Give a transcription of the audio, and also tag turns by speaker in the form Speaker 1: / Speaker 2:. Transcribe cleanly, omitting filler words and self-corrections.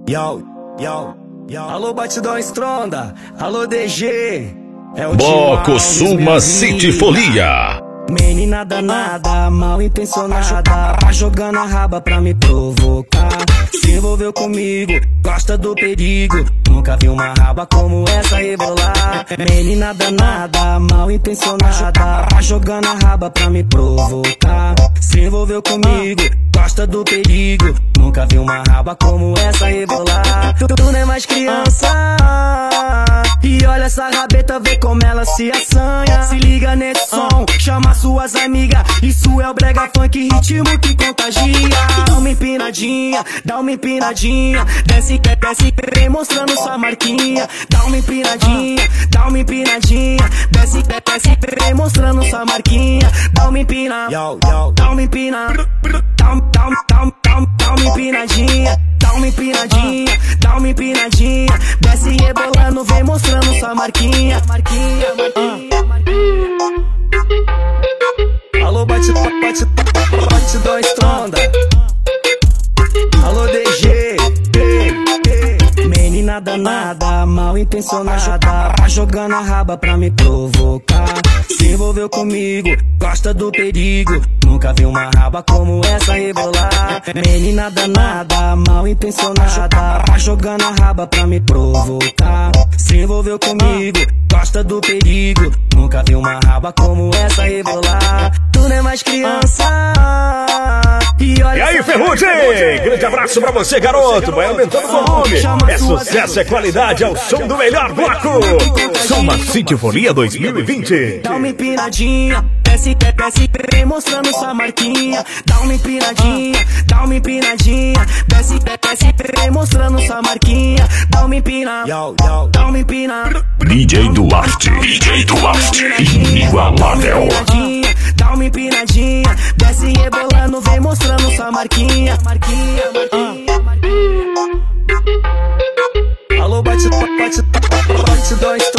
Speaker 1: Yo, yo, yo. Alô, Batidão Estronda. Alô, DG. É o
Speaker 2: Bloco Suma City Folia.
Speaker 1: Menina danada, mal intencionada, tá jogando a raba pra me provocar. Se envolveu comigo, gosta do perigo. Nunca vi uma raba como essa rebolar. Menina danada, mal intencionada, tá jogando a raba pra me provocar. Se envolveu comigo, gosta do perigo. Nunca vi uma raba como essa rebolar. Tu não é mais criança. E olha essa rabeta, vê como ela se assanha. Se liga nesse som, chama suas amigas. Isso é o brega funk, ritmo que contagia. Dá uma empinadinha, dá uma empinadinha. Desce, desce, vem mostrando sua marquinha. Dá uma empinadinha, dá uma empinadinha. Desce, desce, vem mostrando sua marquinha. Dá uma empina, dá uma empina. Dá uma empinadinha, dá uma empinadinha, dá uma empinadinha. Desce rebolando, vem mostrando sua marquinha. Alô, Batidão Estronda. Alô, DG. Menina danada, mal intencionada, tá jogando a raba pra me provocar. Se envolveu comigo, gosta do perigo. Nunca vi uma raba como essa rebolar. Menina danada, mal intencionada, tá jogando a raba pra me provocar. Se envolveu comigo, gosta do perigo. Nunca vi uma raba como essa rebolar. Tu não é mais criança. E
Speaker 2: aí, Ferrugem! Grande abraço pra você, garoto. Vai aumentando o volume. É sucesso, é qualidade, é o som do melhor bloco. Suma City Folia 2020.
Speaker 1: Dá uma empinadinha, desce, desce, vem mostrando sua marquinha. Dá uma empinadinha, dá uma empinadinha. Desce, desce, vem mostrando sua marquinha. Dá uma empina, dá uma empina.
Speaker 2: DJ Duarte, inigualável.
Speaker 1: Dá uma empinadinha, desce rebolando, vem mostrando sua marquinha. Alô, Batidão Estronda.